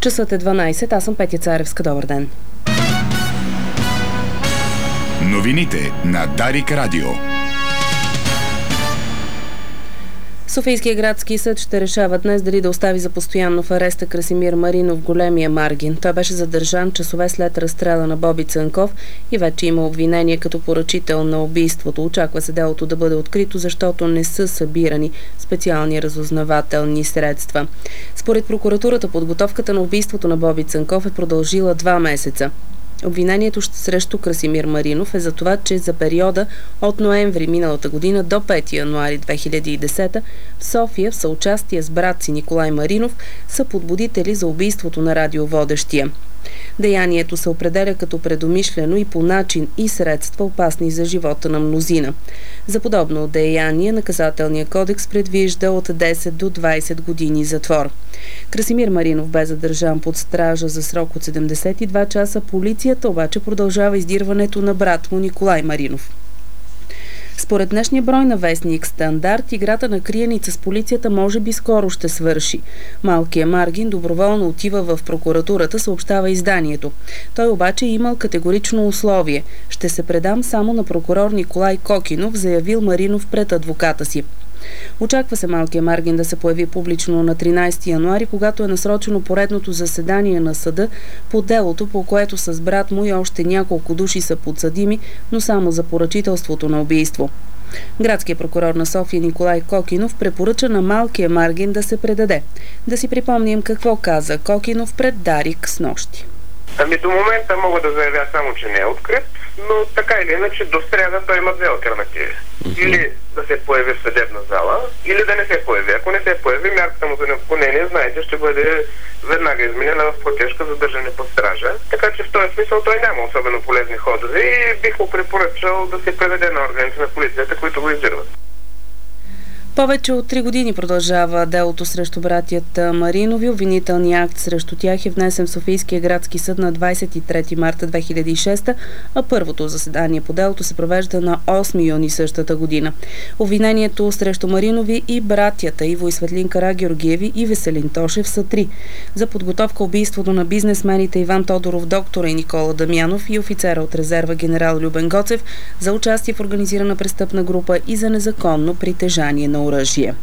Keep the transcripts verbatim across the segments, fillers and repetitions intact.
Часът е дванайсет, аз съм Петя Царевска. Добър ден. Новините на Дарик Радио. Софийския градски съд ще решава днес дали да остави за постоянно в ареста Красимир Маринов в големия Маргин. Той беше задържан часове след разстрела на Боби Цанков и вече има обвинение като поръчител на убийството. Очаква се делото да бъде открито, защото не са събирани специални разузнавателни средства. Според прокуратурата, подготовката на убийството на Боби Цанков е продължила два месеца. Обвинението срещу Красимир Маринов е за това, че за периода от ноември миналата година до пети януари две хиляди и десета в София в съучастие с брат си Николай Маринов са подбудители за убийството на радиоводещия. Деянието се определя като предумишлено и по начин и средства опасни за живота на мнозина. За подобно деяние наказателният кодекс предвижда от десет до двайсет години затвор. Красимир Маринов бе задържан под стража за срок от седемдесет и два часа. Полицията обаче продължава издирването на брат му Николай Маринов. Според днешния брой на вестник Стандарт, играта на криеница с полицията може би скоро ще свърши. Малкият Маргин доброволно отива в прокуратурата, съобщава изданието. Той обаче е имал категорично условие. Ще се предам само на прокурор Николай Кокинов, заявил Маринов пред адвоката си. Очаква се Малкият Маргин да се появи публично на тринайсети януари, когато е насрочено поредното заседание на съда по делото, по което с брат му и още няколко души са подсъдими, но само за поръчителството на убийство. Градският прокурор на София Николай Кокинов препоръча на Малкия Маргин да се предаде. Да си припомним какво каза Кокинов пред Дарик снощи. Ами до момента мога да заявя само, че не е открит, но така или иначе до сряда той има две алтернативи. Mm-hmm. Или да се появи в съдебна зала, или да не се появи. Ако не се появи, мярката му за неотклонение, знаете, ще бъде веднага изменена в по-тежка задържане под стража. Така че в този смисъл той няма особено полезни ходове и бих му препоръчал да се преведе на органите на полицията, които го издирват. Повече от три години продължава делото срещу братята Маринови. Обвинителният акт срещу тях е внесен в Софийския градски съд на двайсет и трети марта две хиляди и шеста, а първото заседание по делото се провежда на осми юни същата година. Обвинението срещу Маринови и братята Иво и Светлин Карагеоргиеви и Веселин Тошев са три. За подготовка убийството на бизнесмените Иван Тодоров, доктора и Никола Дамянов и офицера от резерва генерал Любен Гоцев, за участие в организирана престъпна група и за незаконно притежание на оръжие.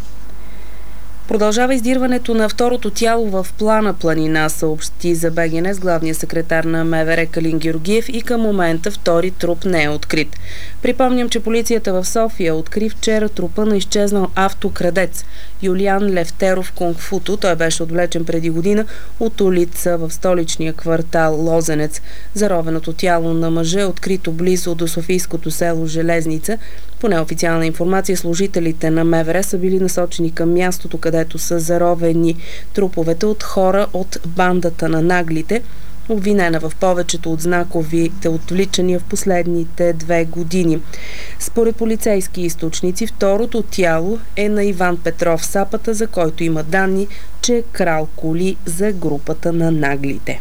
Продължава издирването на второто тяло в Плана планина, съобщи за БГН с главния секретар на МВР Калин Георгиев, и към момента втори труп не е открит. Припомням, че полицията в София откри вчера трупа на изчезнал автокрадец Юлиан Левтеров Кунг-футо. Той беше отвлечен преди година от улица в столичния квартал Лозенец. Заровеното тяло на мъжа е открито близо до софийското село Железница. По неофициална информация, служителите на МВР са били насочени към мястото, където са заровени труповете от хора от бандата на Наглите, обвинена в повечето от знаковите отвличания в последните две години. Според полицейски източници, второто тяло е на Иван Петров Сапата, за който има данни, че е крал коли за групата на Наглите.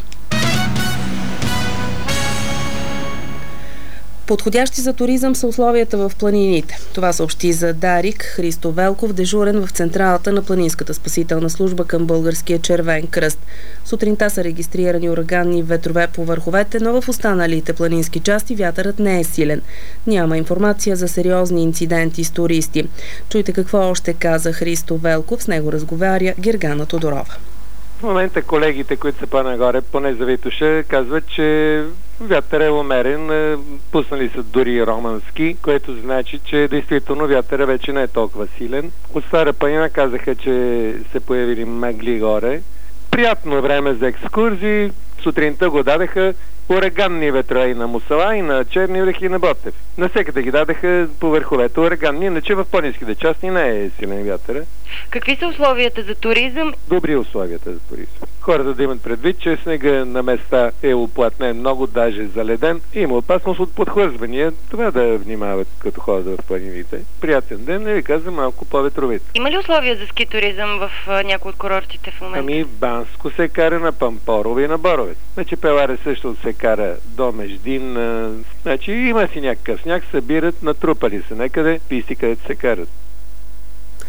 Подходящи за туризъм са условията в планините. Това съобщи за Дарик Христо Велков, дежурен в централата на Планинската спасителна служба към Българския червен кръст. Сутринта са регистрирани ураганни ветрове по върховете, но в останалите планински части вятърът не е силен. Няма информация за сериозни инциденти с туристи. Чуйте какво още каза Христо Велков, с него разговаря Гергана Тодорова. В момента колегите, които са по-нагоре, поне за Витоша, казват, че вятър е умерен, пуснали са дори романски, което значи, че действително вятъра вече не е толкова силен. От Стара планина казаха, че се появили мъгли горе. Приятно време за екскурзии. Сутринта го дадаха ураганни ветрове и на Мусала, и на Черни връх, и на Ботев. Навсекъде ги дадаха по върховете ураганни, иначе в по-ниските части не е силен вятър. Какви са условията за туризъм? Добри условията за туризъм. Хората да имат предвид, че снега на места е уплътнен, много даже заледен. Има опасност от подхлъзвания. Това да внимават, като ходят в планините. Приятен ден, не ви казвам, малко по-ветровит. Има ли условия за ски туризъм в някои от курортите в момента? Ами, Банско се кара на Пампорово и на Боровец. Значи Пеларе също се кара до Междин. А... Значи има си някакъв сняг, събират, натрупали се некъде, писти където се карат.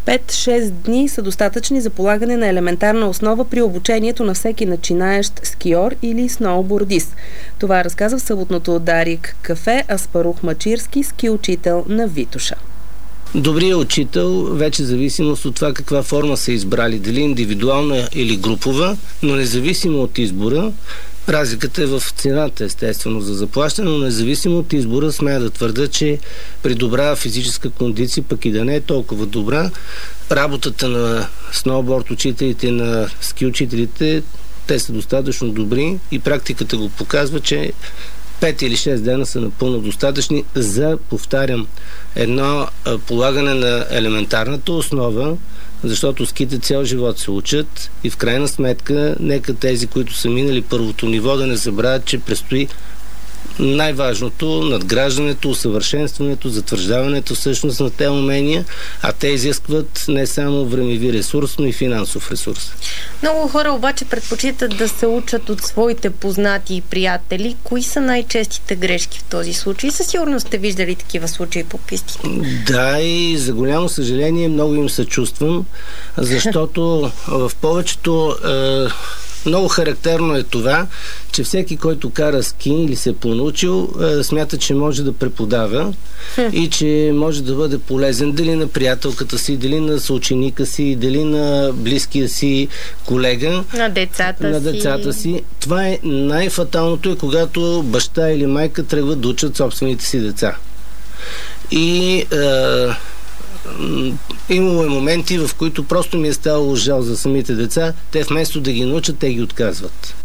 пет-шест дни са достатъчни за полагане на елементарна основа при обучението на всеки начинаещ скиор или сноубордист. Това разказва в съботното Дарик кафе Аспарух Мачирски, ски учител на Витоша. Добрият учител вече зависимост от това каква форма са избрали, дали индивидуална или групова, но независимо от избора, разликата е в цената, естествено, за заплащане, но независимо от избора, смея да твърда, че при добра физическа кондиция, пък и да не е толкова добра, работата на сноуборд учителите и на ски учителите, те са достатъчно добри и практиката го показва, че пет или шест дена са напълно достатъчни за, повтарям, едно а, полагане на елементарната основа, защото ските цял живот се учат и в крайна сметка нека тези, които са минали първото ниво, да не забравят, че предстои най-важното надграждането, усъвършенстването, затвърждаването всъщност на тези умения, а те изискват не само времеви ресурс, но и финансов ресурс. Много хора обаче предпочитат да се учат от своите познати и приятели. Кои са най-честите грешки в този случай? Със сигурност сте виждали такива случаи по пистите. Да, и за голямо съжаление много им съчувствам, защото в повечето е, много характерно е това, че всеки, който кара ски или се е понаучил, е, смята, че може да преподава и че може да бъде полезен дали на приятелката си, дали на съученика си, дали на близкия си колега. На децата, на децата си. си. Това е най-фаталното е, когато баща или майка тръгват да учат собствените си деца. И е, имало е моменти, в които просто ми е ставало жал за самите деца. Те вместо да ги научат, те ги отказват.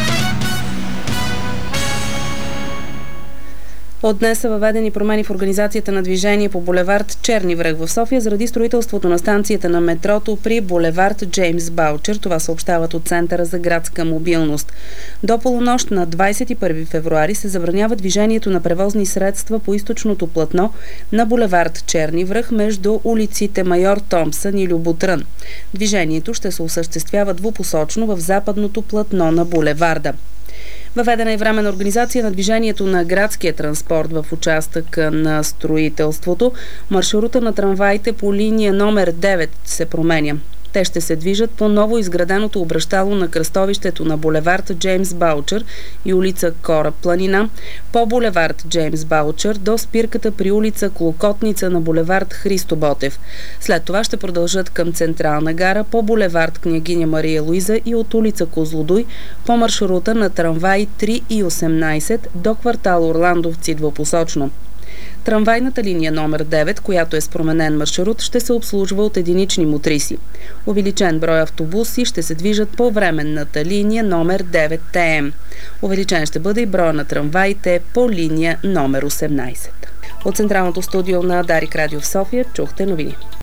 От днес са въведени промени в организацията на движение по булевард Черни връх в София заради строителството на станцията на метрото при булевард Джеймс Баучер. Това съобщават от Центъра за градска мобилност. До полунощ на двадесет и първи февруари се забранява движението на превозни средства по източното платно на булевард Черни връх между улиците Майор Томпсън и Люботрън. Движението ще се осъществява двупосочно в западното платно на булеварда. Въведена е временна организация на движението на градския транспорт в участъка на строителството. Маршрута на трамваите по линия номер девет се променя. Те ще се движат по ново изграденото обръщало на кръстовището на булевард Джеймс Баучер и улица Кораб планина, по булевард Джеймс Баучер до спирката при улица Клокотница на булевард Христо Ботев. След това ще продължат към Централна гара по булевард Княгиня Мария Луиза и от улица Козлодуй по маршрута на трамваи три и осемнадесет до квартал Орландовци двупосочно. Трамвайната линия номер девет, която е с променен маршрут, ще се обслужва от единични мотриси. Увеличен брой автобуси ще се движат по временната линия номер девет Т М. Увеличен ще бъде и броя на трамваите по линия номер осемнадесет. От Централното студио на Дарик Радио в София чухте новини.